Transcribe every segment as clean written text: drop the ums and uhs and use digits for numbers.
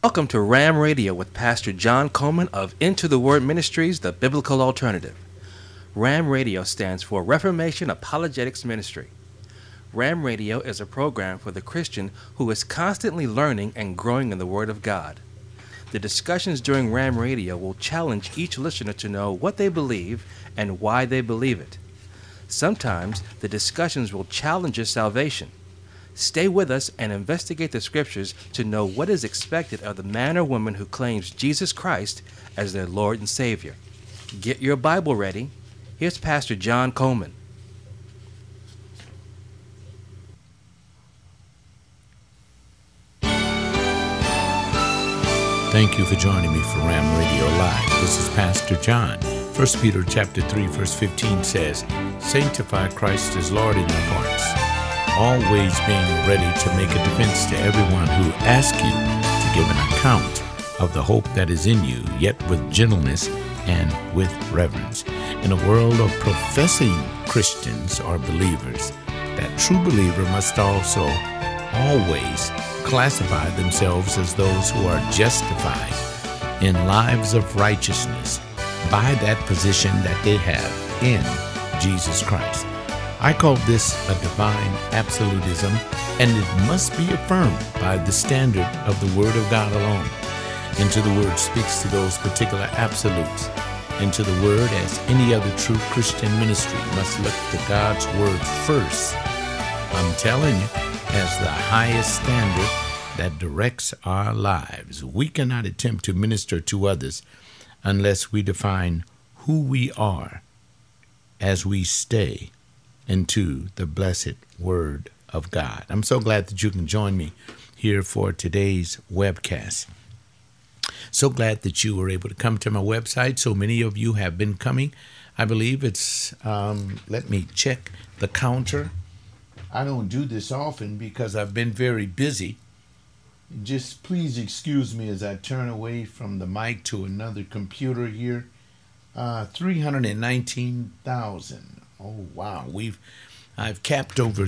Welcome to RAM Radio with Pastor John Coleman of Into the Word Ministries, the Biblical Alternative. RAM Radio stands for Reformation Apologetics Ministry. RAM Radio is a program for the Christian who is constantly learning and growing in the Word of God. The discussions during RAM Radio will challenge each listener to know what they believe and why they believe it. Sometimes the discussions will challenge your salvation. Stay with us and investigate the Scriptures to know what is expected of the man or woman who claims Jesus Christ as their Lord and Savior. Get your Bible ready. Here's Pastor John Coleman. Thank you for joining me for RAM Radio Live. This is Pastor John. 1 Peter chapter 3, verse 15 says, "Sanctify Christ as Lord in your hearts, always being ready to make a defense to everyone who asks you to give an account of the hope that is in you, yet with gentleness and with reverence." In a world of professing Christians or believers, that true believer must also always classify themselves as those who are justified in lives of righteousness by that position that they have in Jesus Christ. I call this a divine absolutism, and it must be affirmed by the standard of the Word of God alone. Into the Word speaks to those particular absolutes. Into the Word, as any other true Christian ministry, must look to God's Word first. I'm telling you, as the highest standard that directs our lives. We cannot attempt to minister to others unless we define who we are as we stay into the blessed Word of God. I'm so glad that you can join me here for today's webcast. So glad that you were able to come to my website. So many of you have been coming. I believe it's, let me check the counter. I don't do this often because I've been very busy. Just please excuse me as I turn away from the mic to another computer here. 319,000. Oh, wow. I've capped over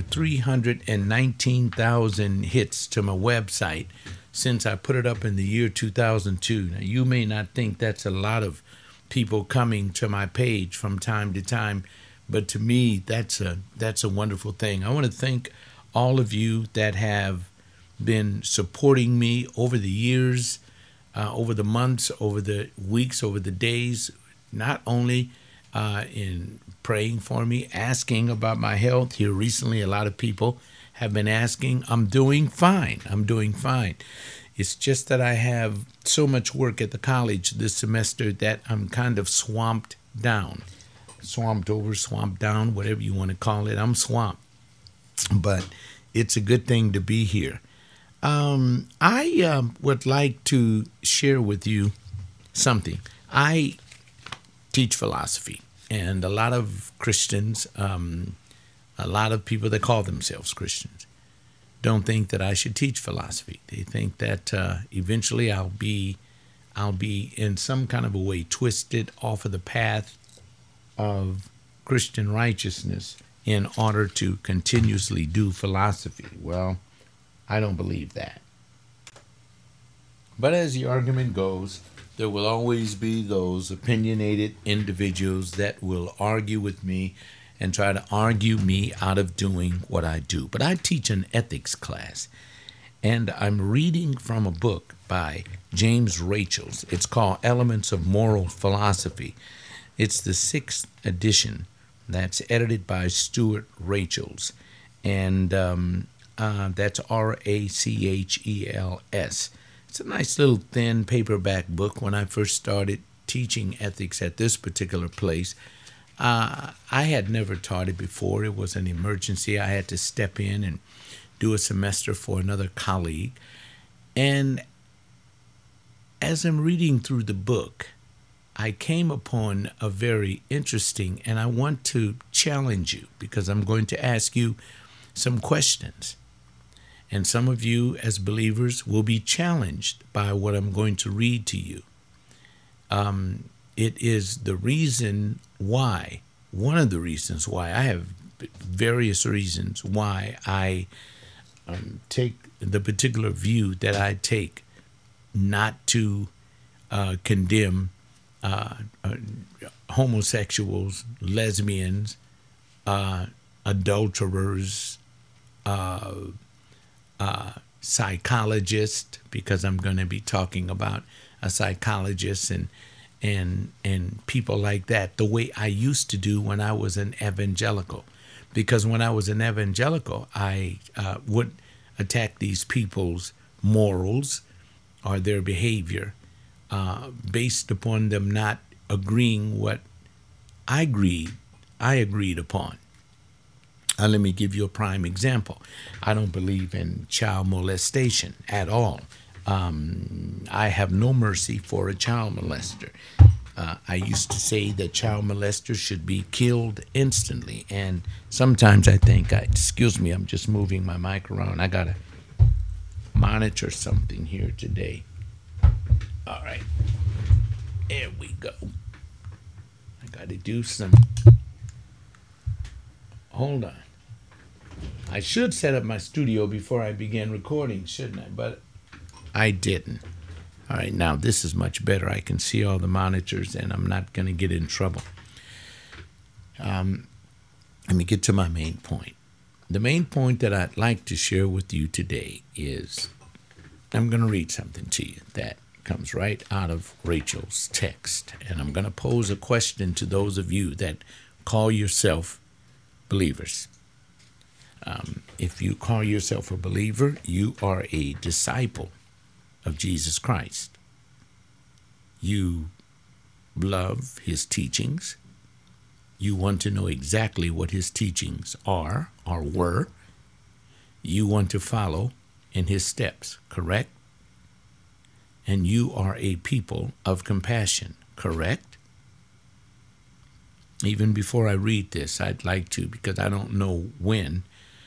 319,000 hits to my website since I put it up in the year 2002. Now, you may not think that's a lot of people coming to my page from time to time, but to me, that's a wonderful thing. I want to thank all of you that have been supporting me over the years, over the months, over the weeks, over the days, not only in praying for me, asking about my health. Here recently, a lot of people have been asking. I'm doing fine. It's just that I have so much work at the college this semester that I'm kind of swamped down. Swamped over, swamped down, whatever you want to call it. I'm swamped. But it's a good thing to be here. I would like to share with you something. I teach philosophy, and a lot of Christians, a lot of people that call themselves Christians, don't think that I should teach philosophy. They think that eventually I'll be in some kind of a way twisted off of the path of Christian righteousness in order to continuously do philosophy. Well, I don't believe that. But as the argument goes, there will always be those opinionated individuals that will argue with me and try to argue me out of doing what I do. But I teach an ethics class, and I'm reading from a book by James Rachels. It's called Elements of Moral Philosophy. It's the 6th edition that's edited by Stuart Rachels, and that's Rachels. It's a nice little thin paperback book. When I first started teaching ethics at this particular place, I had never taught it before. It was an emergency. I had to step in and do a semester for another colleague. And as I'm reading through the book, I came upon a very interesting, and I want to challenge you because I'm going to ask you some questions. And some of you as believers will be challenged by what I'm going to read to you. It is the reason why, one of the reasons why, I have various reasons why I take the particular view that I take not to condemn homosexuals, lesbians, adulterers, psychologists, because I'm going to be talking about a psychologist and people like that, the way I used to do when I was an evangelical. Because when I was an evangelical, I would attack these people's morals or their behavior based upon them not agreeing what I agreed upon. Let me give you a prime example. I don't believe in child molestation at all. I have no mercy for a child molester. I used to say that child molesters should be killed instantly. And sometimes I think, excuse me, I'm just moving my mic around. I got to monitor something here today. All right. There we go. I got to do some. Hold on. I should set up my studio before I begin recording, shouldn't I? But I didn't. All right, now this is much better. I can see all the monitors, and I'm not going to get in trouble. Let me get to my main point. The main point that I'd like to share with you today is I'm going to read something to you that comes right out of Rachel's text, and I'm going to pose a question to those of you that call yourself believers. If you call yourself a believer, you are a disciple of Jesus Christ. You love his teachings. You want to know exactly what his teachings are or were. You want to follow in his steps, correct? And you are a people of compassion, correct? Even before I read this, I'd like to, because I don't know when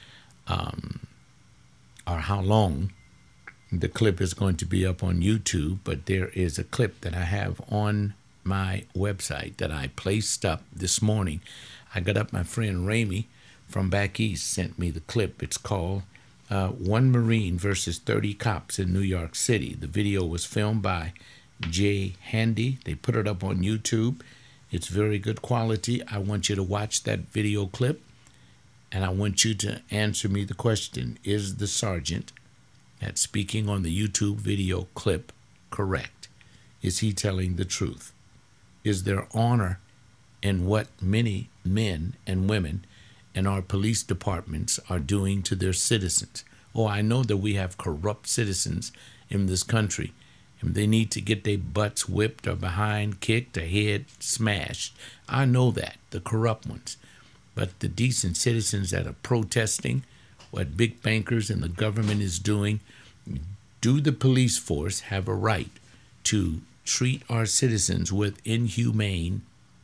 or how long the clip is going to be up on YouTube, but there is a clip that I have on my website that I placed up this morning. I got up, my friend Ramey from back east sent me the clip. It's called One Marine versus 30 Cops in New York City. The video was filmed by Jay Handy. They put it up on YouTube. It's very good quality. I want you to watch that video clip, and I want you to answer me the question: is the sergeant that's speaking on the YouTube video clip correct? Is he telling the truth? Is there honor in what many men and women in our police departments are doing to their citizens? Oh, I know that we have corrupt citizens in this country, and they need to get their butts whipped or behind kicked or head smashed. I know that, the corrupt ones. But the decent citizens that are protesting what big bankers and the government is doing, do the police force have a right to treat our citizens with inhumane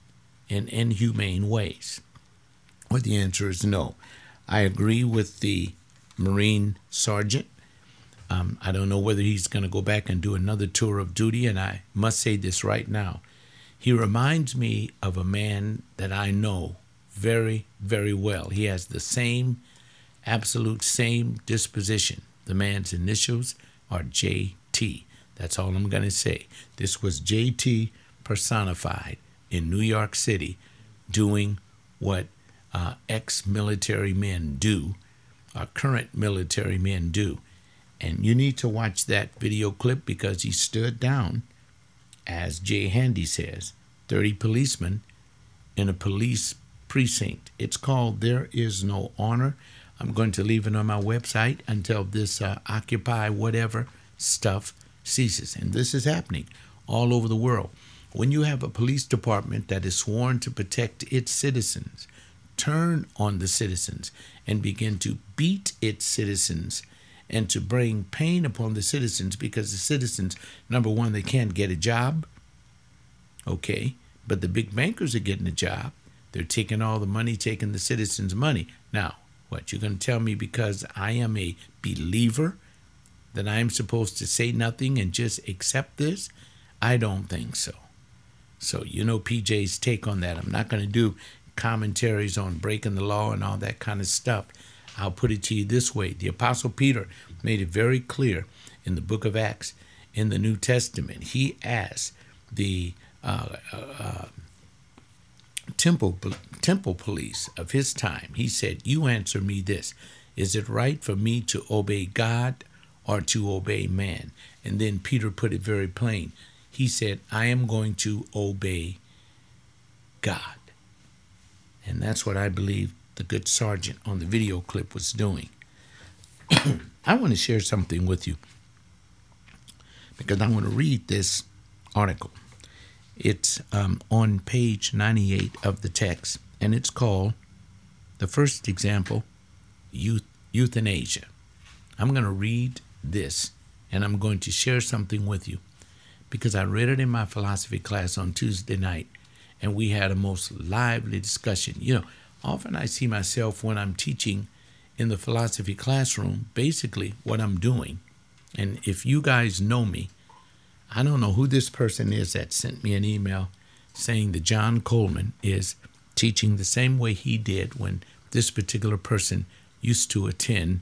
ways? Well, the answer is no. I agree with the Marine sergeant. I don't know whether he's going to go back and do another tour of duty, and I must say this right now. He reminds me of a man that I know very, very well. He has the absolute same disposition. The man's initials are JT. That's all I'm going to say. This was JT personified in New York City doing what ex-military men do, or current military men do. And you need to watch that video clip because he stood down, as Jay Handy says, 30 policemen in a police precinct. It's called There Is No Honor. I'm going to leave it on my website until this Occupy whatever stuff ceases. And this is happening all over the world. When you have a police department that is sworn to protect its citizens, turn on the citizens and begin to beat its citizens and to bring pain upon the citizens, because the citizens, number one, they can't get a job. Okay, but the big bankers are getting a job. They're taking all the money, taking the citizens' money. Now, what, you're going to tell me because I am a believer that I'm supposed to say nothing and just accept this? I don't think so. So, you know PJ's take on that. I'm not going to do commentaries on breaking the law and all that kind of stuff. I'll put it to you this way. The Apostle Peter made it very clear in the book of Acts, in the New Testament. He asked the temple police of his time, he said, you answer me this. Is it right for me to obey God or to obey man? And then Peter put it very plain. He said, I am going to obey God. And that's what I believe the good sergeant on the video clip was doing. I want to share something with you because I want to read this article. It's on page 98 of the text, and it's called, the first example, euthanasia. I'm going to read this, and I'm going to share something with you because I read it in my philosophy class on Tuesday night, and we had a most lively discussion. You know, often I see myself when I'm teaching in the philosophy classroom, basically what I'm doing, and if you guys know me, I don't know who this person is that sent me an email saying that John Coleman is teaching the same way he did when this particular person used to attend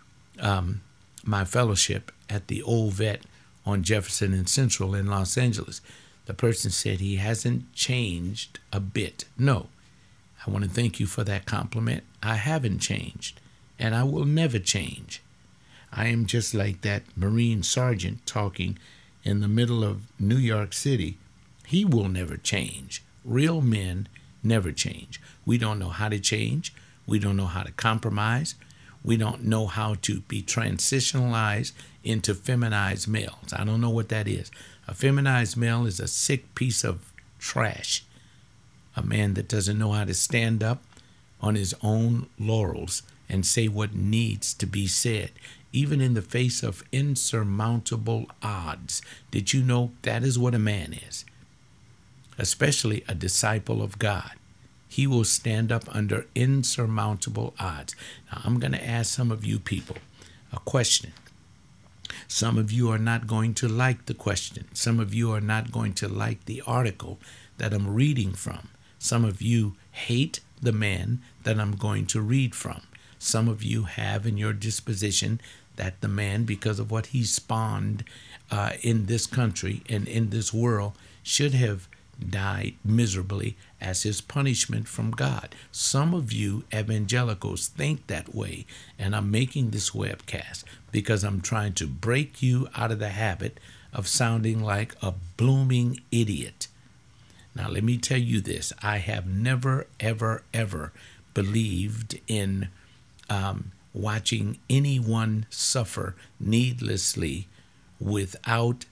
my fellowship at the Old Vet on Jefferson and Central in Los Angeles. The person said he hasn't changed a bit. No, I want to thank you for that compliment. I haven't changed, and I will never change. I am just like that Marine sergeant talking in the middle of New York City. He will never change. Real men never change. We don't know how to change. We don't know how to compromise. We don't know how to be transitionalized into feminized males. I don't know what that is. A feminized male is a sick piece of trash. A man that doesn't know how to stand up on his own laurels and say what needs to be said, even in the face of insurmountable odds. Did you know that is what a man is? Especially a disciple of God. He will stand up under insurmountable odds. Now, I'm going to ask some of you people a question. Some of you are not going to like the question. Some of you are not going to like the article that I'm reading from. Some of you hate the man that I'm going to read from. Some of you have in your disposition that the man, because of what he spawned in this country and in this world, should have died miserably as his punishment from God. Some of you evangelicals think that way, and I'm making this webcast because I'm trying to break you out of the habit of sounding like a blooming idiot. Now, let me tell you this. I have never, ever, ever believed in watching anyone suffer needlessly without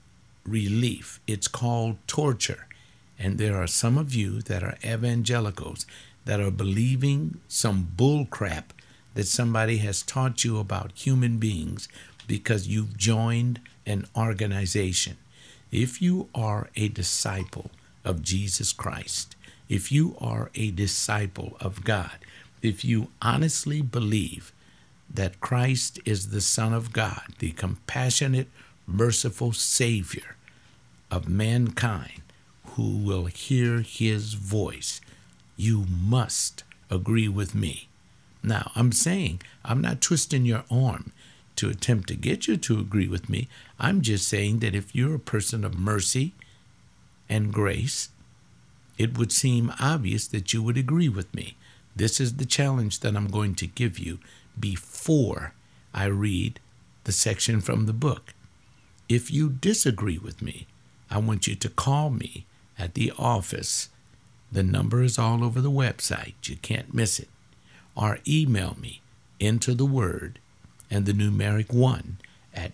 relief. It's called torture. And there are some of you that are evangelicals that are believing some bull crap that somebody has taught you about human beings because you've joined an organization. If you are a disciple of Jesus Christ, if you are a disciple of God, if you honestly believe that Christ is the Son of God, the compassionate, merciful Savior of mankind who will hear his voice, you must agree with me. Now, I'm saying, I'm not twisting your arm to attempt to get you to agree with me. I'm just saying that if you're a person of mercy and grace, it would seem obvious that you would agree with me. This is the challenge that I'm going to give you before I read the section from the book. If you disagree with me, I want you to call me at the office. The number is all over the website. You can't miss it. Or email me into the word and the numeric 1 at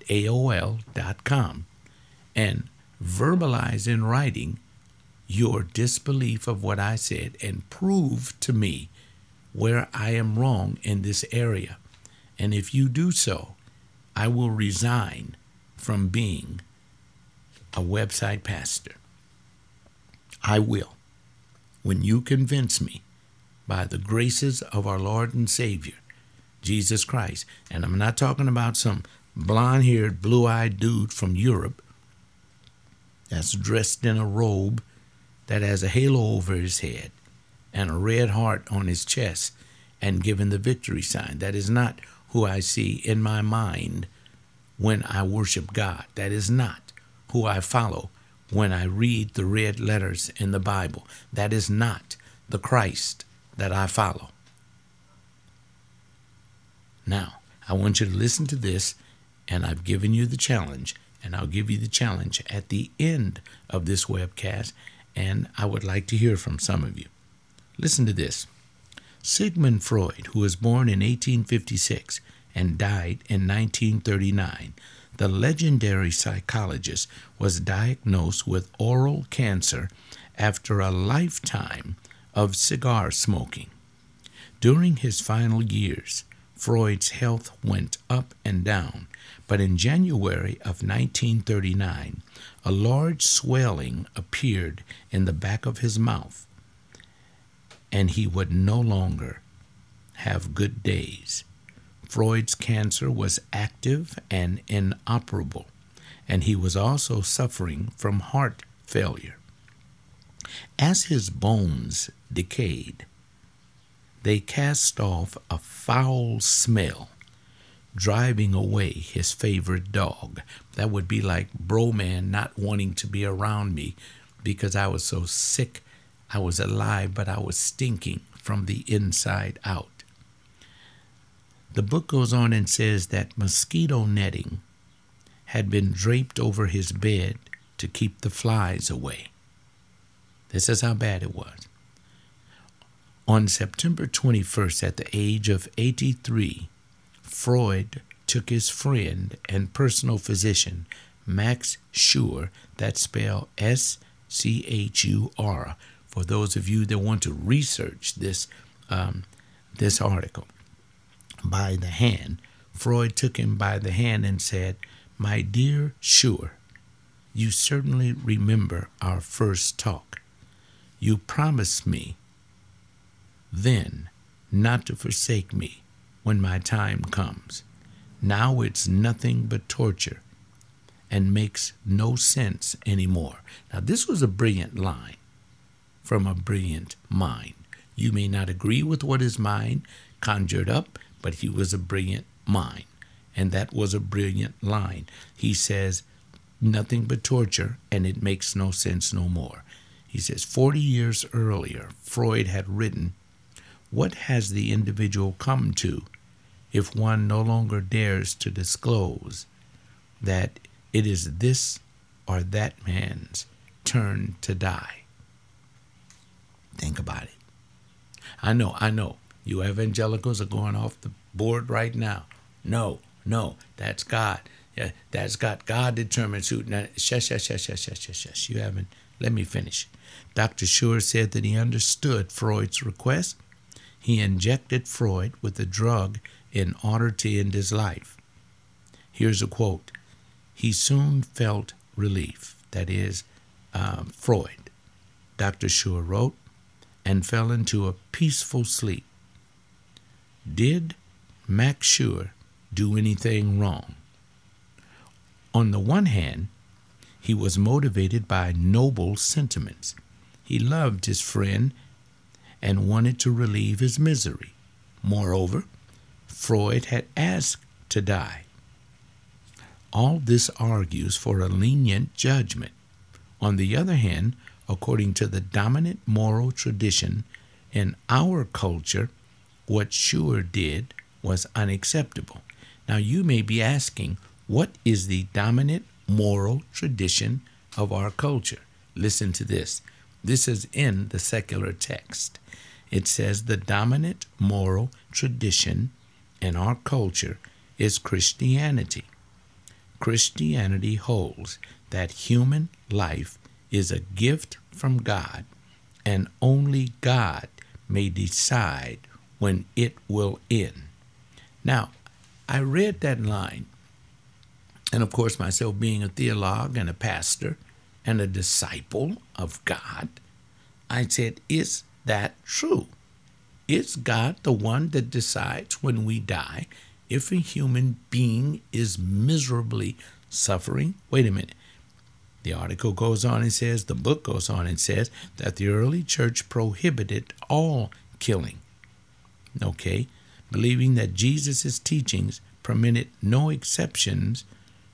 AOL.com and verbalize in writing your disbelief of what I said and prove to me where I am wrong in this area. And if you do so, I will resign from being a website pastor. I will. When you convince me by the graces of our Lord and Savior, Jesus Christ, and I'm not talking about some blonde-haired, blue-eyed dude from Europe that's dressed in a robe that has a halo over his head and a red heart on his chest and given the victory sign. That is not who I see in my mind when I worship God. That is not who I follow when I read the red letters in the Bible. That is not the Christ that I follow. Now, I want you to listen to this, and I've given you the challenge, and I'll give you the challenge at the end of this webcast, and I would like to hear from some of you. Listen to this. Sigmund Freud, who was born in 1856 and died in 1939, the legendary psychologist, was diagnosed with oral cancer after a lifetime of cigar smoking. During his final years, Freud's health went up and down, but in January of 1939, a large swelling appeared in the back of his mouth, and he would no longer have good days. Freud's cancer was active and inoperable, and he was also suffering from heart failure. As his bones decayed, they cast off a foul smell, driving away his favorite dog. That would be like Bro-Man not wanting to be around me because I was so sick. I was alive, but I was stinking from the inside out. The book goes on and says that mosquito netting had been draped over his bed to keep the flies away. This is how bad it was. On September 21st, at the age of 83, Freud took his friend and personal physician, Max Schur, that's spelled S-C-H-U-R, for those of you that want to research this article, by the hand. Freud took him by the hand and said, "My dear Schur, you certainly remember our first talk. You promised me then not to forsake me when my time comes. Now it's nothing but torture and makes no sense anymore." Now, this was a brilliant line from a brilliant mind. You may not agree with what his mind conjured up, but he was a brilliant mind, and that was a brilliant line. He says, nothing but torture, and it makes no sense no more. He says, 40 years earlier, Freud had written, "What has the individual come to if one no longer dares to disclose that it is this or that man's turn to die?" Think about it. I know. You evangelicals are going off the board right now. No, that's God. Yeah, that's God. God determines who. Now, shush. You haven't. Let me finish. Dr. Schur said that he understood Freud's request. He injected Freud with a drug in order to end his life. Here's a quote. "He soon felt relief." That is, Freud. Dr. Schur wrote, "and fell into a peaceful sleep." Did Max Schur do anything wrong? On the one hand, he was motivated by noble sentiments. He loved his friend and wanted to relieve his misery. Moreover, Freud had asked to die. All this argues for a lenient judgment. On the other hand, according to the dominant moral tradition in our culture, what Schur did was unacceptable. Now, you may be asking, what is the dominant moral tradition of our culture? Listen to this. This is in the secular text. It says the dominant moral tradition in our culture is Christianity. Christianity holds that human life is a gift from God, and only God may decide when it will end. Now, I read that line, and of course, myself being a theologue and a pastor and a disciple of God, I said, is that true? Is God the one that decides when we die if a human being is miserably suffering? Wait a minute. The article goes on and says, the book goes on and says that the early church prohibited all killing. Okay, believing that Jesus' teachings permitted no exceptions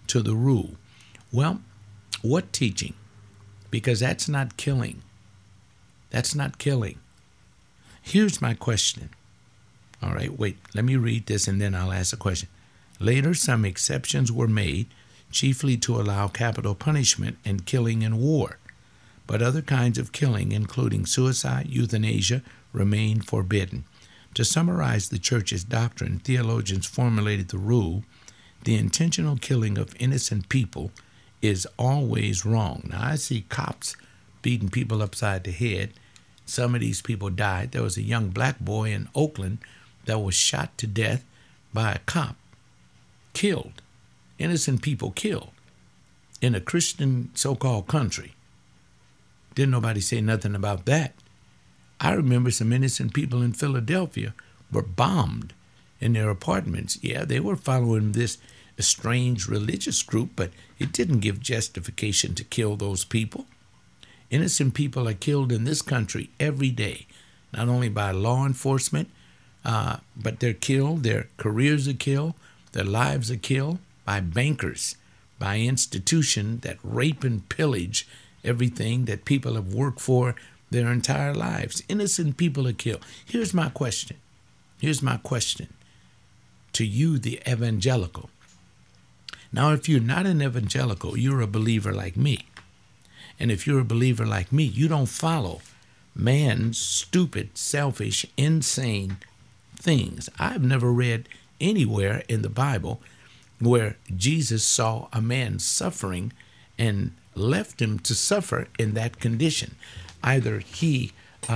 to the rule. Well, what teaching? Because that's not killing. That's not killing. Here's my question. All right, wait, let me read this and then I'll ask a question. Later, some exceptions were made, chiefly to allow capital punishment and killing in war. But other kinds of killing, including suicide, euthanasia, remained forbidden. To summarize the church's doctrine, theologians formulated the rule: the intentional killing of innocent people is always wrong. Now, I see cops beating people upside the head. Some of these people died. There was a young black boy in Oakland that was shot to death by a cop. Killed. Innocent people killed in a Christian so-called country. Didn't nobody say nothing about that. I remember some innocent people in Philadelphia were bombed in their apartments. Yeah, they were following this strange religious group, but it didn't give justification to kill those people. Innocent people are killed in this country every day, not only by law enforcement, but they're killed, their careers are killed, their lives are killed by bankers, by institutions that rape and pillage everything that people have worked for their entire lives. Innocent people are killed. Here's my question. Here's my question to you, the evangelical. Now, if you're not an evangelical, you're a believer like me. And if you're a believer like me, you don't follow man's stupid, selfish, insane things. I've never read anywhere in the Bible where Jesus saw a man suffering and left him to suffer in that condition. Either he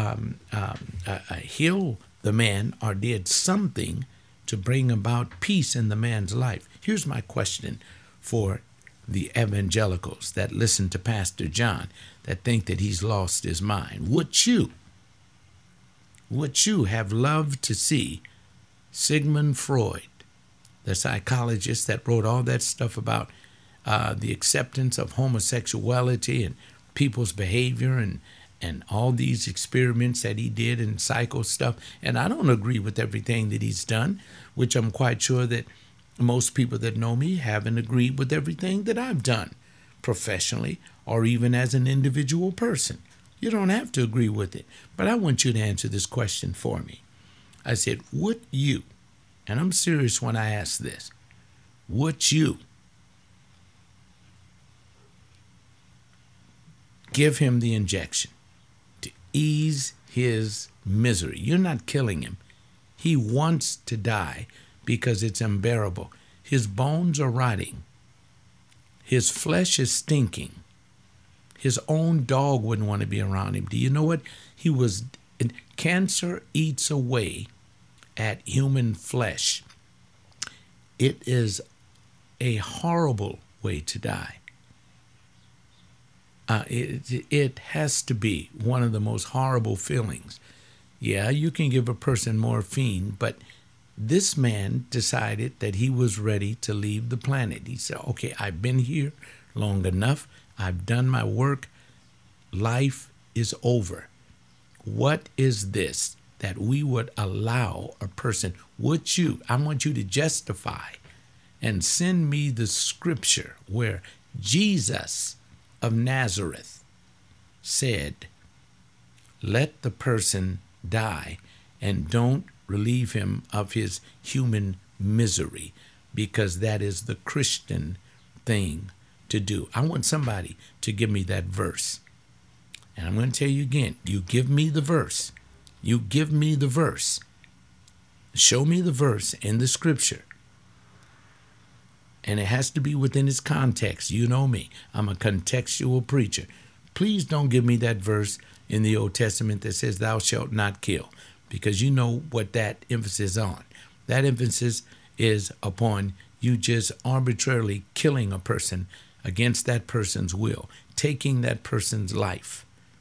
healed the man or did something to bring about peace in the man's life. Here's my question for the evangelicals that listen to Pastor John, that think that he's lost his mind. Would you have loved to see Sigmund Freud, the psychologist that wrote all that stuff about the acceptance of homosexuality and people's behavior and all these experiments that he did and psycho stuff? And I don't agree with everything that he's done, which I'm quite sure that most people that know me haven't agreed with everything that I've done professionally or even as an individual person. You don't have to agree with it. But I want you to answer this question for me. I said, would you, and I'm serious when I ask this, would you give him the injection to ease his misery? You're not killing him. He wants to die because it's unbearable. His bones are rotting. His flesh is stinking. His own dog wouldn't want to be around him. Do you know what? Cancer eats away at human flesh. It is a horrible way to die. It has to be one of the most horrible feelings. Yeah, you can give a person morphine, but this man decided that he was ready to leave the planet. He said, okay, I've been here long enough. I've done my work. Life is over. What is this that we would allow a person? Would you? I want you to justify and send me the scripture where Jesus of Nazareth said, let the person die and don't relieve him of his human misery, because that is the Christian thing to do. I want somebody to give me that verse. And I'm going to tell you again, you give me the verse. You give me the verse. Show me the verse in the scripture. And it has to be within its context. You know me. I'm a contextual preacher. Please don't give me that verse in the Old Testament that says, thou shalt not kill, because you know what that emphasis is on. That emphasis is upon you just arbitrarily killing a person against that person's will, taking that person's life.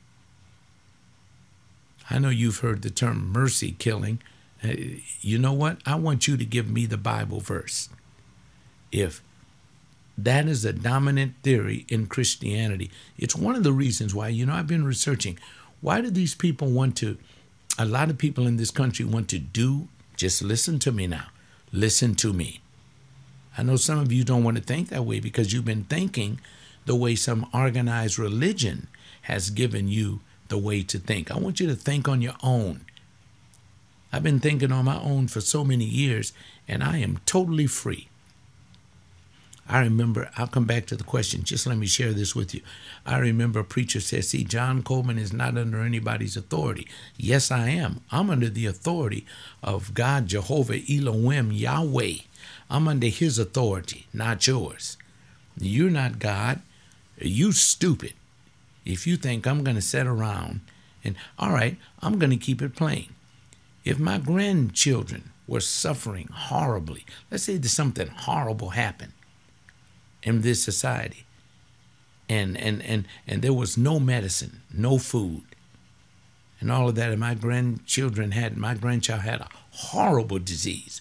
I know you've heard the term mercy killing. You know what? I want you to give me the Bible verse. If that is a dominant theory in Christianity, it's one of the reasons why, I've been researching. Why do these people a lot of people in this country want to do, just listen to me now. Listen to me. I know some of you don't want to think that way because you've been thinking the way some organized religion has given you the way to think. I want you to think on your own. I've been thinking on my own for so many years, and I am totally free. I remember, I'll come back to the question. Just let me share this with you. I remember a preacher said, see, John Coleman is not under anybody's authority. Yes, I am. I'm under the authority of God, Jehovah, Elohim, Yahweh. I'm under his authority, not yours. You're not God. You stupid. If you think I'm going to sit around and, all right, I'm going to keep it plain. If my grandchildren were suffering horribly, let's say there's something horrible happened in this society, and there was no medicine, no food, and all of that, and my grandchild had a horrible disease,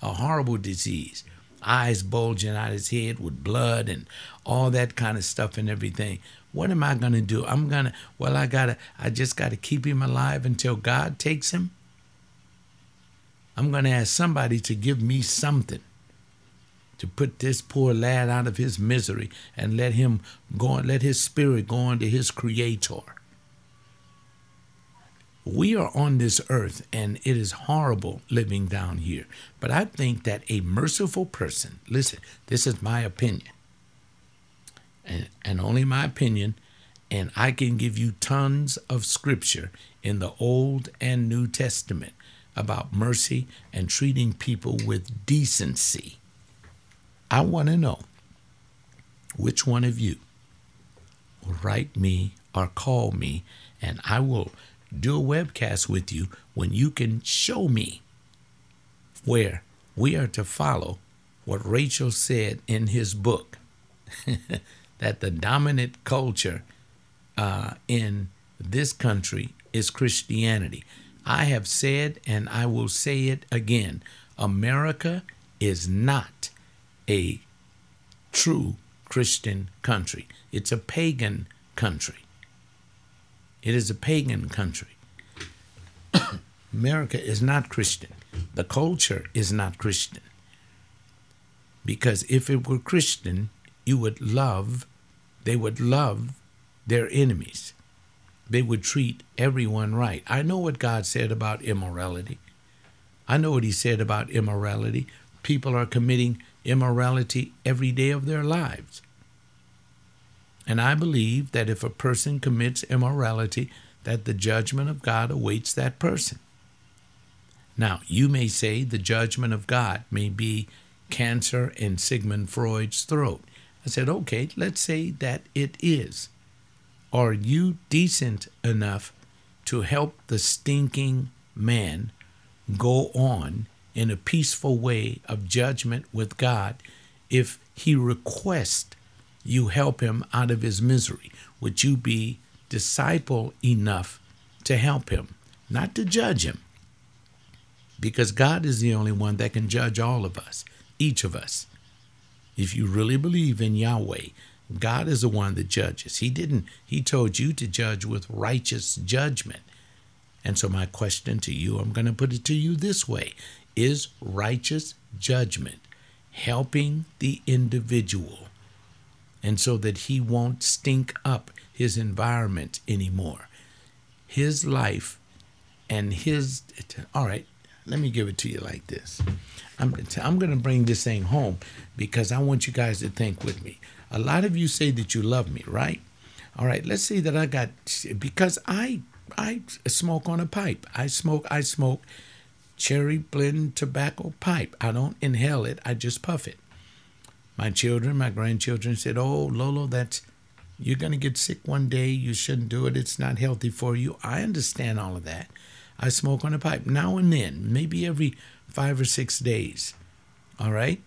eyes bulging out his head with blood and all that kind of stuff and everything. What am I going to do? I just got to keep him alive until God takes him. I'm going to ask somebody to give me something to put this poor lad out of his misery and let him go, let his spirit go on to his creator. We are on this earth, and it is horrible living down here. But I think that a merciful person, listen, this is my opinion, and only my opinion, and I can give you tons of scripture in the Old and New Testament about mercy and treating people with decency. I want to know which one of you will write me or call me, and I will do a webcast with you when you can show me where we are to follow what Rachel said in his book, that the dominant culture in this country is Christianity. I have said, and I will say it again, America is not a true Christian country. It's a pagan country. It is a pagan country. America is not Christian. The culture is not Christian. Because if it were Christian, they would love their enemies. They would treat everyone right. I know what God said about immorality. I know what he said about immorality. People are committing immorality every day of their lives. And I believe that if a person commits immorality, that the judgment of God awaits that person. Now, you may say the judgment of God may be cancer in Sigmund Freud's throat. I said, okay, let's say that it is. Are you decent enough to help the stinking man go on in a peaceful way of judgment with God if he requests you help him out of his misery? Would you be disciple enough to help him, not to judge him? Because God is the only one that can judge all of us, each of us. If you really believe in Yahweh, God is the one that judges. He told you to judge with righteous judgment. And so my question to you, I'm going to put it to you this way. Is righteous judgment helping the individual, and so that he won't stink up his environment anymore? His life and his... All right, let me give it to you like this. I'm going to bring this thing home because I want you guys to think with me. A lot of you say that you love me, right? All right, let's say that because I smoke on a pipe. I smoke cherry blend tobacco pipe. I don't inhale it. I just puff it. My grandchildren said, oh, Lolo, you're going to get sick one day. You shouldn't do it. It's not healthy for you. I understand all of that. I smoke on a pipe now and then, maybe every 5 or 6 days. All right?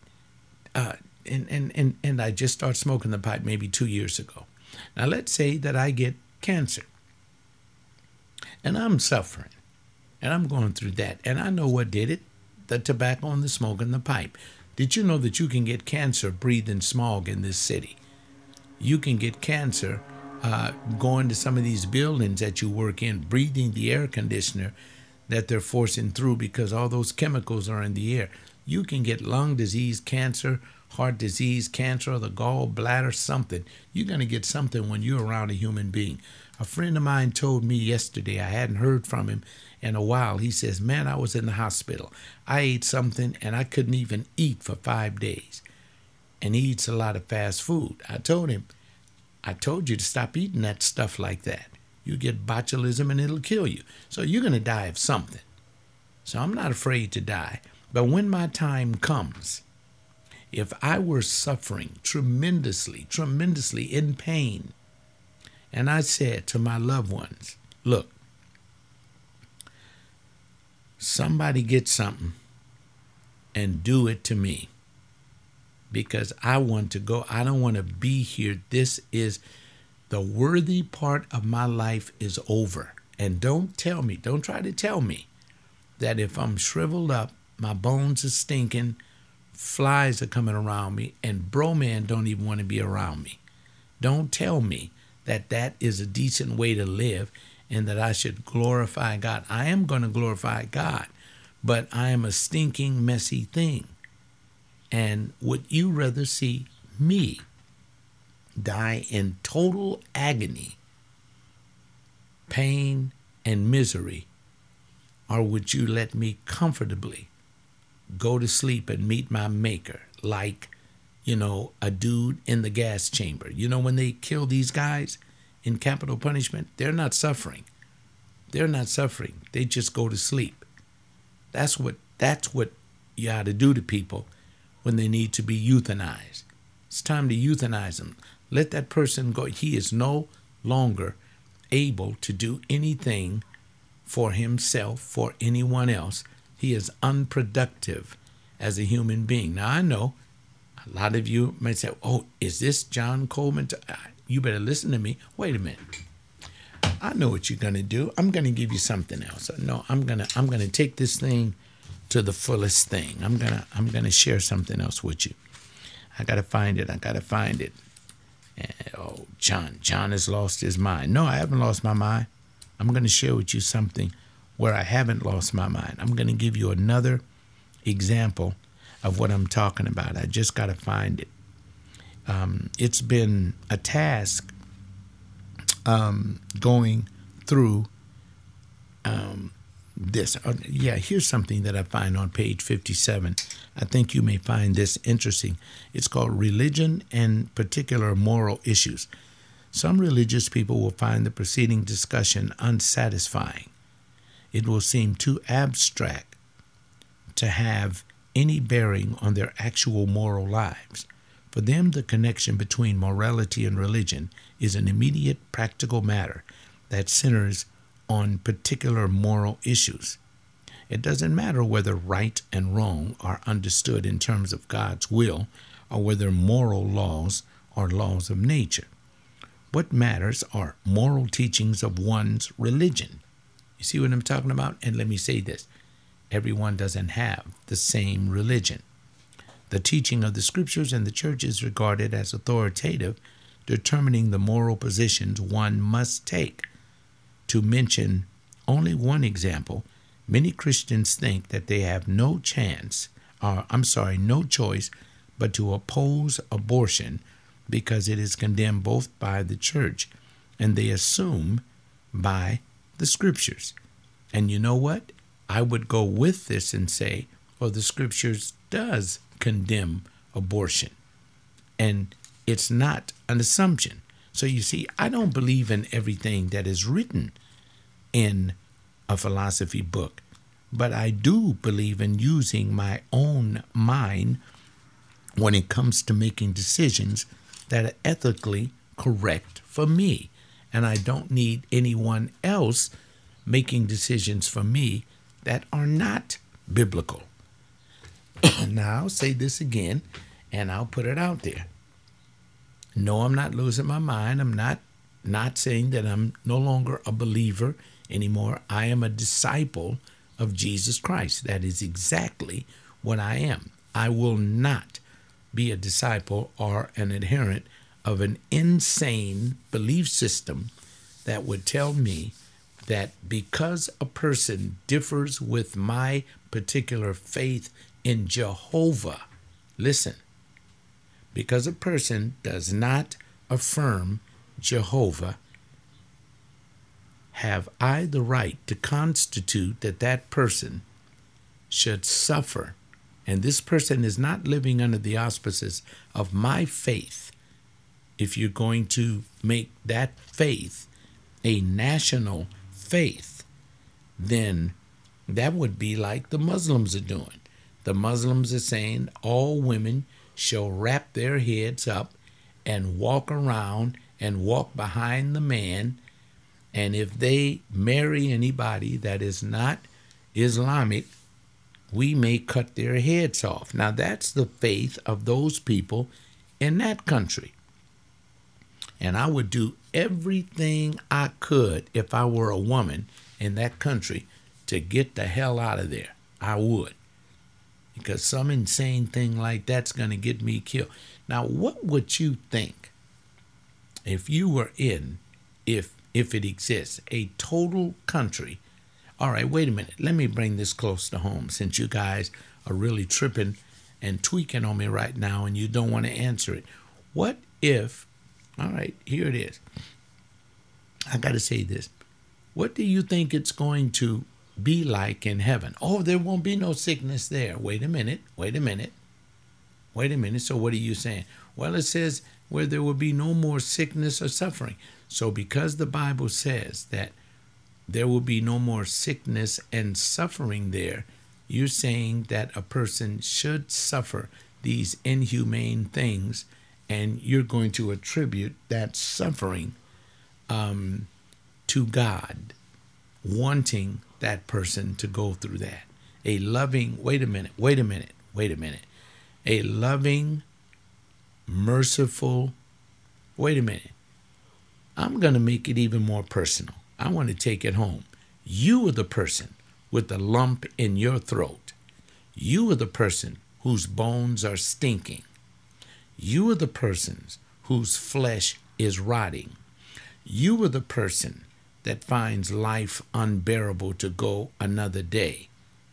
And I just started smoking the pipe maybe 2 years ago. Now, let's say that I get cancer. And I'm suffering. And I'm going through that. And I know what did it. The tobacco and the smoke and the pipe. Did you know that you can get cancer breathing smog in this city? You can get cancer going to some of these buildings that you work in, breathing the air conditioner that they're forcing through because all those chemicals are in the air. You can get lung disease, cancer, heart disease, cancer, or the gallbladder, something. You're going to get something when you're around a human being. A friend of mine told me yesterday, I hadn't heard from him in a while. He says, man, I was in the hospital. I ate something and I couldn't even eat for 5 days. And he eats a lot of fast food. I told him, I told you to stop eating that stuff like that. You get botulism and it'll kill you. So you're going to die of something. So I'm not afraid to die. But when my time comes, if I were suffering tremendously in pain, and I said to my loved ones, look, somebody get something and do it to me, because I want to go. I don't want to be here. This is the worthy part of my life is over. And don't try to tell me that if I'm shriveled up, my bones are stinking, flies are coming around me, and bro man don't even want to be around me. Don't tell me that that is a decent way to live and that I should glorify God. I am going to glorify God, but I am a stinking, messy thing. And would you rather see me die in total agony, pain, and misery, or would you let me comfortably go to sleep and meet my maker like, a dude in the gas chamber? When they kill these guys in capital punishment, they're not suffering. They're not suffering. They just go to sleep. That's what you ought to do to people when they need to be euthanized. It's time to euthanize them. Let that person go. He is no longer able to do anything for himself, for anyone else. He is unproductive as a human being. Now, I know a lot of you might say, oh, is this John Coleman? You better listen to me. Wait a minute. I know what you're going to do. I'm going to give you something else. No, I'm going to take this thing to the fullest thing. I'm going to share something else with you. I got to find it. And, oh, John has lost his mind. No, I haven't lost my mind. I'm going to share with you something where I haven't lost my mind. I'm going to give you another example of what I'm talking about. I just got to find it. It's been a task going through this. Here's something that I find on page 57. I think you may find this interesting. It's called Religion and Particular Moral Issues. Some religious people will find the preceding discussion unsatisfying. It will seem too abstract to have any bearing on their actual moral lives. For them, the connection between morality and religion is an immediate practical matter that centers on particular moral issues. It doesn't matter whether right and wrong are understood in terms of God's will or whether moral laws are laws of nature. What matters are moral teachings of one's religion. You see what I'm talking about? And let me say this. Everyone doesn't have the same religion. The teaching of the scriptures and the church is regarded as authoritative, determining the moral positions one must take. To mention only one example, many Christians think that they have no choice but to oppose abortion because it is condemned both by the church and they assume by the scriptures. And you know what? I would go with this and say, well, the scriptures does condemn abortion. And it's not an assumption. So you see, I don't believe in everything that is written in a philosophy book, but I do believe in using my own mind when it comes to making decisions that are ethically correct for me. And I don't need anyone else making decisions for me that are not biblical. Now, I'll say this again, and I'll put it out there. No, I'm not losing my mind. I'm not saying that I'm no longer a believer anymore. I am a disciple of Jesus Christ. That is exactly what I am. I will not be a disciple or an adherent of an insane belief system that would tell me that because a person differs with my particular faith in Jehovah, listen, because a person does not affirm Jehovah, have I the right to constitute that that person should suffer? And this person is not living under the auspices of my faith. If you're going to make that faith a national faith, then that would be like the Muslims are doing. The Muslims are saying all women shall wrap their heads up and walk around and walk behind the man. And if they marry anybody that is not Islamic, we may cut their heads off. Now, that's the faith of those people in that country. And I would do everything I could if I were a woman in that country to get the hell out of there. I would. Because some insane thing like that's going to get me killed. Now, what would you think if you were in, if it exists, a total country? All right, wait a minute. Let me bring this close to home, since you guys are really tripping and tweaking on me right now and you don't want to answer it. What if, all right, here it is. I got to say this. What do you think it's going to be like in heaven? Oh, there won't be no sickness there. Wait a minute. So what are you saying? Well, it says where there will be no more sickness or suffering. So because the Bible says that there will be no more sickness and suffering there, you're saying that a person should suffer these inhumane things, and you're going to attribute that suffering to God wanting that person to go through that. A loving, wait a minute. A loving, merciful, wait a minute. I'm going to make it even more personal. I want to take it home. You are the person with the lump in your throat. You are the person whose bones are stinking. You are the person whose flesh is rotting. You are the person that finds life unbearable to go another day.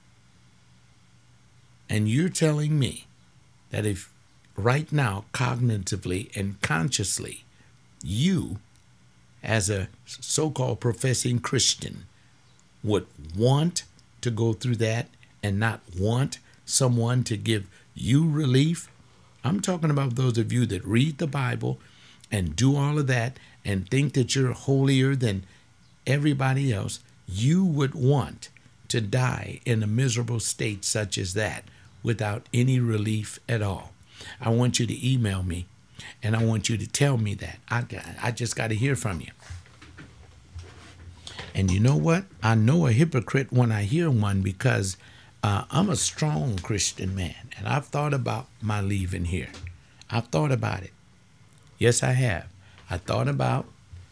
And you're telling me that if right now, cognitively and consciously, you, as a so-called professing Christian, would want to go through that and not want someone to give you relief? I'm talking about those of you that read the Bible and do all of that and think that you're holier than everybody else. You would want to die in a miserable state such as that without any relief at all. I want you to email me, and I want you to tell me that. I just got to hear from you. And you know what? I know a hypocrite when I hear one, because I'm a strong Christian man, and I've thought about my leaving here. I've thought about it. Yes, I have. I thought about,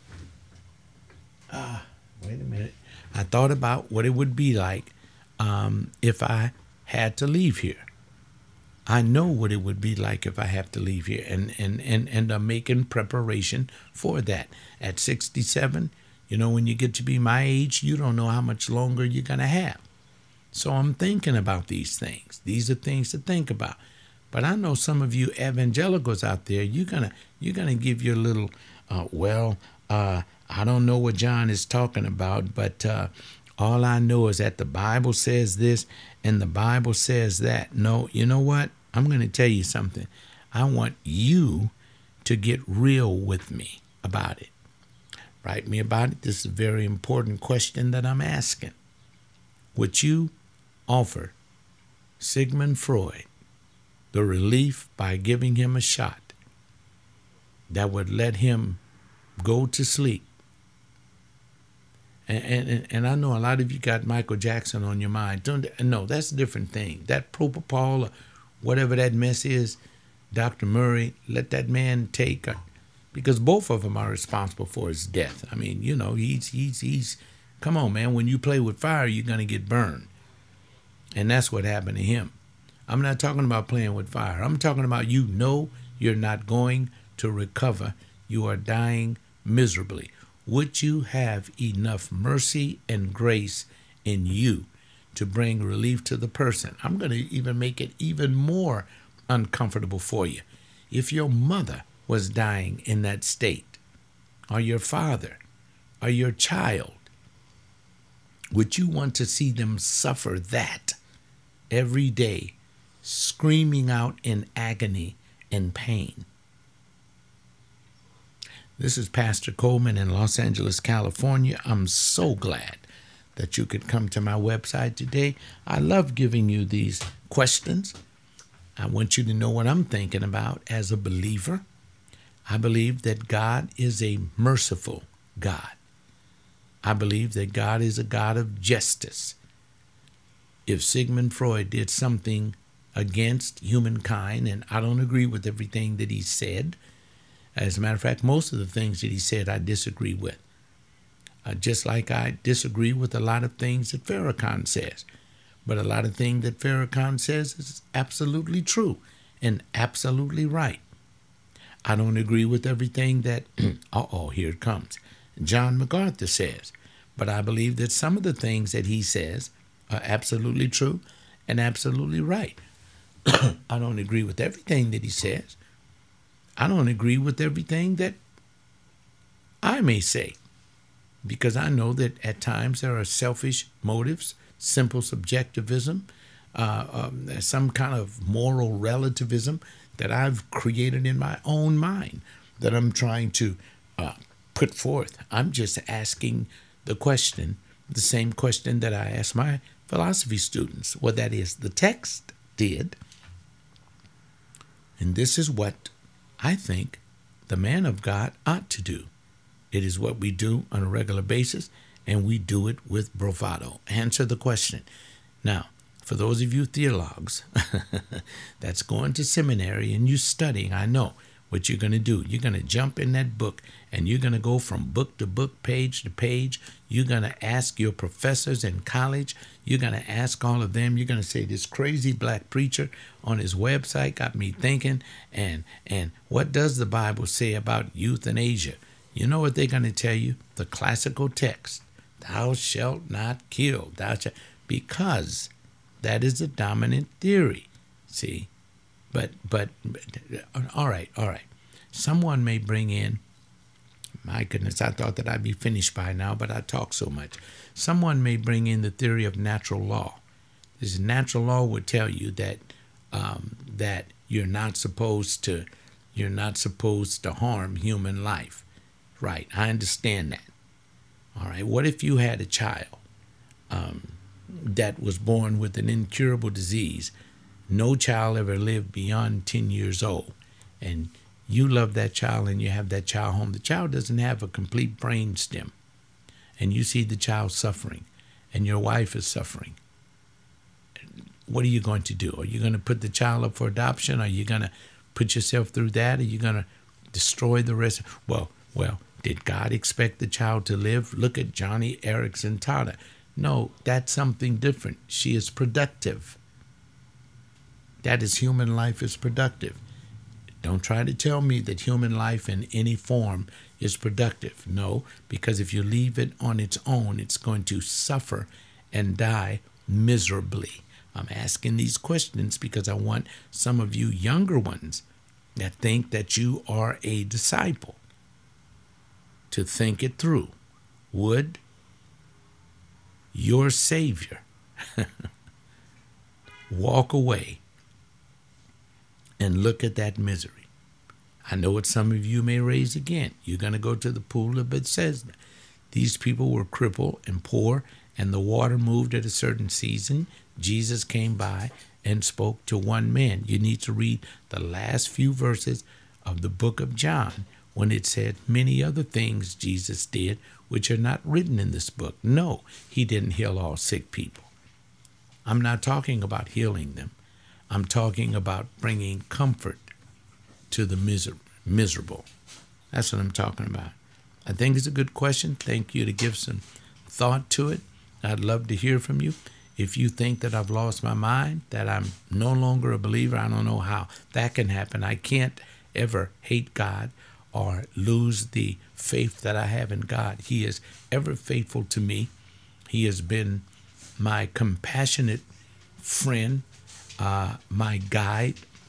I thought about what it would be like if I had to leave here. I know what it would be like if I have to leave here, and I'm making preparation for that. At 67, when you get to be my age, you don't know how much longer you're going to have. So I'm thinking about these things. These are things to think about. But I know some of you evangelicals out there, you're gonna give your little, I don't know what John is talking about, but all I know is that the Bible says this and the Bible says that. No, you know what? I'm going to tell you something. I want you to get real with me about it. Write me about it. This is a very important question that I'm asking. Would you offer Sigmund Freud the relief by giving him a shot that would let him go to sleep? And I know a lot of you got Michael Jackson on your mind. No, that's a different thing. That propofol or whatever that mess is, Dr. Murray, let that man take, because both of them are responsible for his death. I mean, he's come on, man. When you play with fire, you're going to get burned. And that's what happened to him. I'm not talking about playing with fire. I'm talking about you're not going to recover. You are dying miserably. Would you have enough mercy and grace in you to bring relief to the person? I'm going to even make it even more uncomfortable for you. If your mother was dying in that state, or your father, or your child, would you want to see them suffer that every day, screaming out in agony and pain? This is Pastor Coleman in Los Angeles, California. I'm so glad that you could come to my website today. I love giving you these questions. I want you to know what I'm thinking about as a believer. I believe that God is a merciful God. I believe that God is a God of justice. If Sigmund Freud did something against humankind, and I don't agree with everything that he said, as a matter of fact, most of the things that he said I disagree with. Just like I disagree with a lot of things that Farrakhan says. But a lot of things that Farrakhan says is absolutely true and absolutely right. I don't agree with everything that, here it comes, John MacArthur says. But I believe that some of the things that he says are absolutely true and absolutely right. I don't agree with everything that he says. I don't agree with everything that I may say, because I know that at times there are selfish motives, simple subjectivism, some kind of moral relativism that I've created in my own mind that I'm trying to put forth. I'm just asking the question, the same question that I ask my philosophy students. Well, that is, the text did. And this is what I think the man of God ought to do. It is what we do on a regular basis, and we do it with bravado. Answer the question. Now, for those of you theologues that's going to seminary and you studying, I know what you're going to do. You're going to jump in that book, and you're going to go from book to book, page to page. You're going to ask your professors in college. You're going to ask all of them. You're going to say, this crazy black preacher on his website got me thinking, and what does the Bible say about euthanasia? You know what they're going to tell you? The classical text, thou shalt not kill, because that is a dominant theory, see? But all right. Someone may bring in, my goodness, I thought that I'd be finished by now, but I talk so much. Someone may bring in the theory of natural law. This natural law would tell you that that you're not supposed to harm human life. Right, I understand that. All right, what if you had a child that was born with an incurable disease? No child ever lived beyond 10 years old, and you love that child and you have that child home. The child doesn't have a complete brain stem, and you see the child suffering, and your wife is suffering. What are you going to do? Are you going to put the child up for adoption? Are you going to put yourself through that? Are you going to destroy the rest? Well, did God expect the child to live? Look at Johnny Erickson Tada. No, that's something different. She is productive. That is, human life is productive. Don't try to tell me that human life in any form is productive. No, because if you leave it on its own, it's going to suffer and die miserably. I'm asking these questions because I want some of you younger ones that think that you are a disciple to think it through. Would your Savior walk away and look at that misery? I know what some of you may raise again. You're going to go to the pool of Bethesda. These people were crippled and poor, and the water moved at a certain season. Jesus came by and spoke to one man. You need to read the last few verses of the book of John when it said many other things Jesus did which are not written in this book. No, he didn't heal all sick people. I'm not talking about healing them. I'm talking about bringing comfort to the miserable. That's what I'm talking about. I think it's a good question. Thank you to give some thought to it. I'd love to hear from you. If you think that I've lost my mind, that I'm no longer a believer, I don't know how that can happen. I can't ever hate God or lose the faith that I have in God. He is ever faithful to me. He has been my compassionate friend, my guide,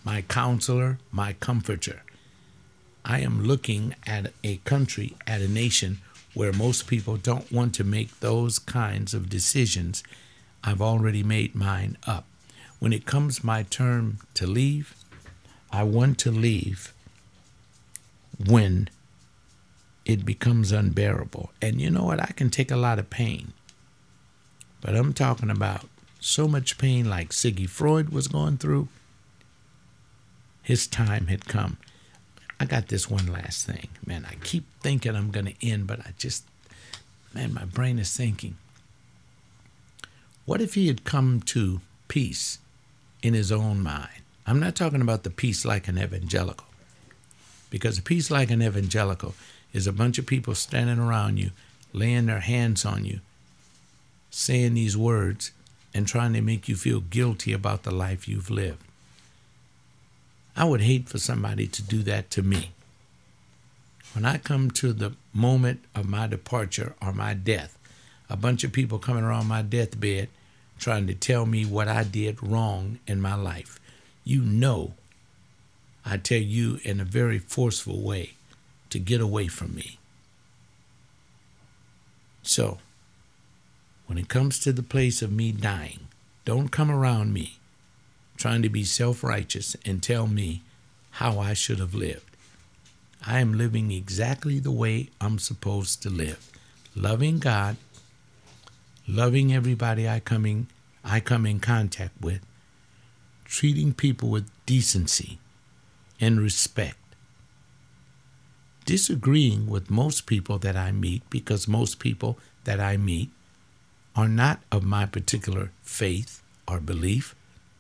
my counselor, my comforter. I am looking at a country, at a nation where most people don't want to make those kinds of decisions. I've already made mine up. When it comes my turn to leave, I want to leave when it becomes unbearable. And you know what? I can take a lot of pain. But I'm talking about so much pain like Sigmund Freud was going through. His time had come. I got this one last thing. Man, I keep thinking I'm going to end, but my brain is thinking. What if he had come to peace in his own mind? I'm not talking about the peace like an evangelical. Because a peace like an evangelical is a bunch of people standing around you, laying their hands on you, saying these words, and trying to make you feel guilty about the life you've lived. I would hate for somebody to do that to me. When I come to the moment of my departure or my death, a bunch of people coming around my deathbed trying to tell me what I did wrong in my life. You know, I tell you in a very forceful way to get away from me. So, when it comes to the place of me dying, don't come around me trying to be self-righteous and tell me how I should have lived. I am living exactly the way I'm supposed to live. Loving God, loving everybody I come in contact with, treating people with decency and respect. Disagreeing with most people that I meet, because most people that I meet are not of my particular faith or belief,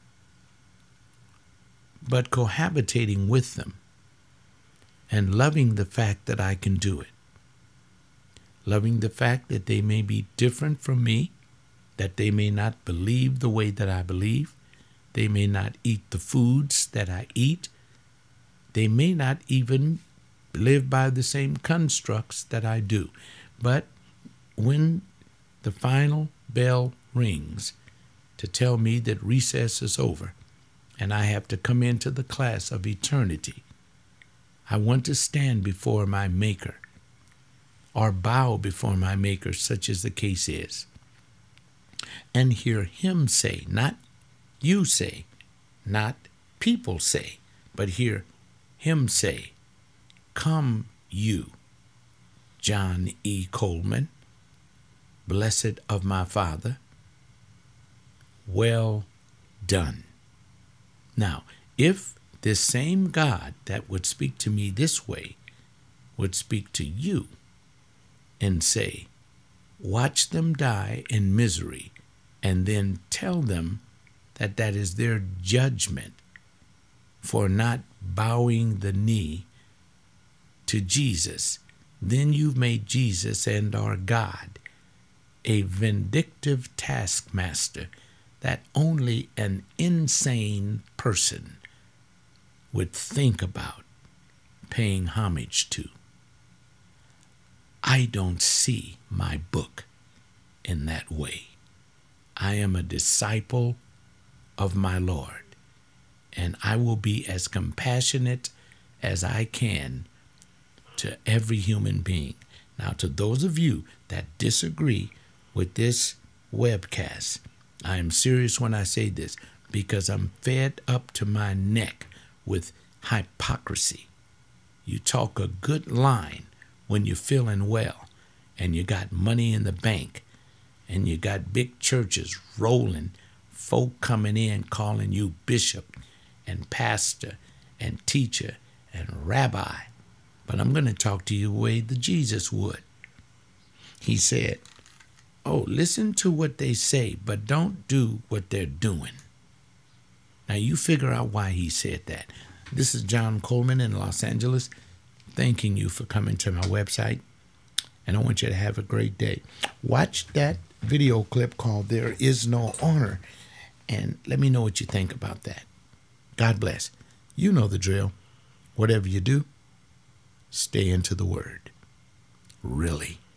but cohabitating with them and loving the fact that I can do it. Loving the fact that they may be different from me, that they may not believe the way that I believe, they may not eat the foods that I eat, they may not even live by the same constructs that I do. But when the final bell rings to tell me that recess is over, and I have to come into the class of eternity, I want to stand before my Maker or bow before my Maker, such as the case is, and hear him say, not you say, not people say, but hear him say, "Come you, John E. Coleman, blessed of my Father, well done." Now, if this same God that would speak to me this way would speak to you and say, "Watch them die in misery," and then tell them that that is their judgment for not bowing the knee to Jesus, then you've made Jesus and our God a vindictive taskmaster that only an insane person would think about paying homage to. I don't see my book in that way. I am a disciple of my Lord, and I will be as compassionate as I can to every human being. Now, to those of you that disagree with this webcast, I am serious when I say this, because I'm fed up to my neck with hypocrisy. You talk a good line when you're feeling well, and you got money in the bank, and you got big churches rolling, folk coming in calling you bishop and pastor and teacher and rabbi. But I'm going to talk to you the way that Jesus would. He said, "Oh, listen to what they say, but don't do what they're doing." Now you figure out why he said that. This is John Coleman in Los Angeles, thanking you for coming to my website, and I want you to have a great day. Watch that video clip called "There Is No Honor," and let me know what you think about that. God bless. You know the drill. Whatever you do, stay into the Word. Really.